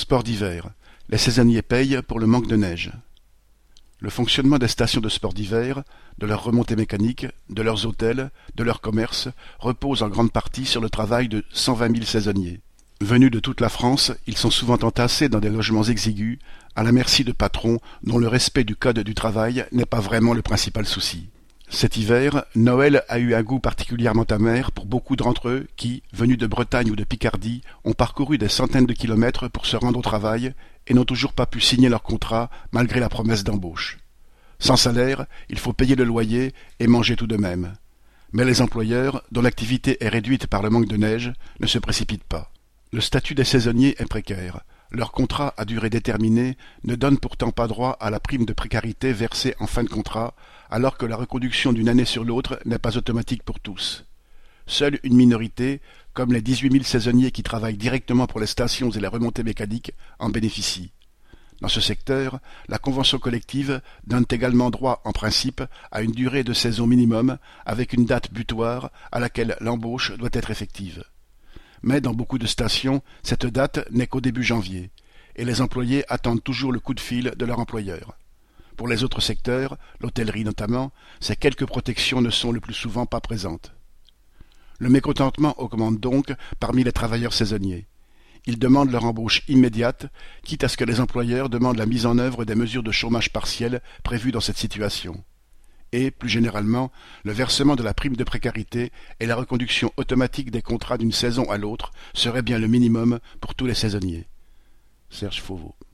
sport d'hiver. Les saisonniers payent pour le manque de neige. Le fonctionnement des stations de sport d'hiver, de leurs remontées mécaniques, de leurs hôtels, de leurs commerces, repose en grande partie sur le travail de 120 000 saisonniers. Venus de toute la France, ils sont souvent entassés dans des logements exigus, à la merci de patrons dont le respect du code du travail n'est pas vraiment le principal souci. Cet hiver, Noël a eu un goût particulièrement amer pour beaucoup d'entre eux qui, venus de Bretagne ou de Picardie, ont parcouru des centaines de kilomètres pour se rendre au travail et n'ont toujours pas pu signer leur contrat malgré la promesse d'embauche. Sans salaire, il faut payer le loyer et manger tout de même. Mais les employeurs, dont l'activité est réduite par le manque de neige, ne se précipitent pas. Le statut des saisonniers est précaire. Leur contrat à durée déterminée ne donne pourtant pas droit à la prime de précarité versée en fin de contrat, alors que la reconduction d'une année sur l'autre n'est pas automatique pour tous. Seule une minorité, comme les 18 000 saisonniers qui travaillent directement pour les stations et les remontées mécaniques, en bénéficie. Dans ce secteur, la convention collective donne également droit, en principe, à une durée de saison minimum, avec une date butoir à laquelle l'embauche doit être effective. Mais dans beaucoup de stations, cette date n'est qu'au début janvier, et les employés attendent toujours le coup de fil de leur employeur. Pour les autres secteurs, l'hôtellerie notamment, ces quelques protections ne sont le plus souvent pas présentes. Le mécontentement augmente donc parmi les travailleurs saisonniers. Ils demandent leur embauche immédiate, quitte à ce que les employeurs demandent la mise en œuvre des mesures de chômage partiel prévues dans cette situation. Et, plus généralement, le versement de la prime de précarité et la reconduction automatique des contrats d'une saison à l'autre serait bien le minimum pour tous les saisonniers. Serge Fauveau.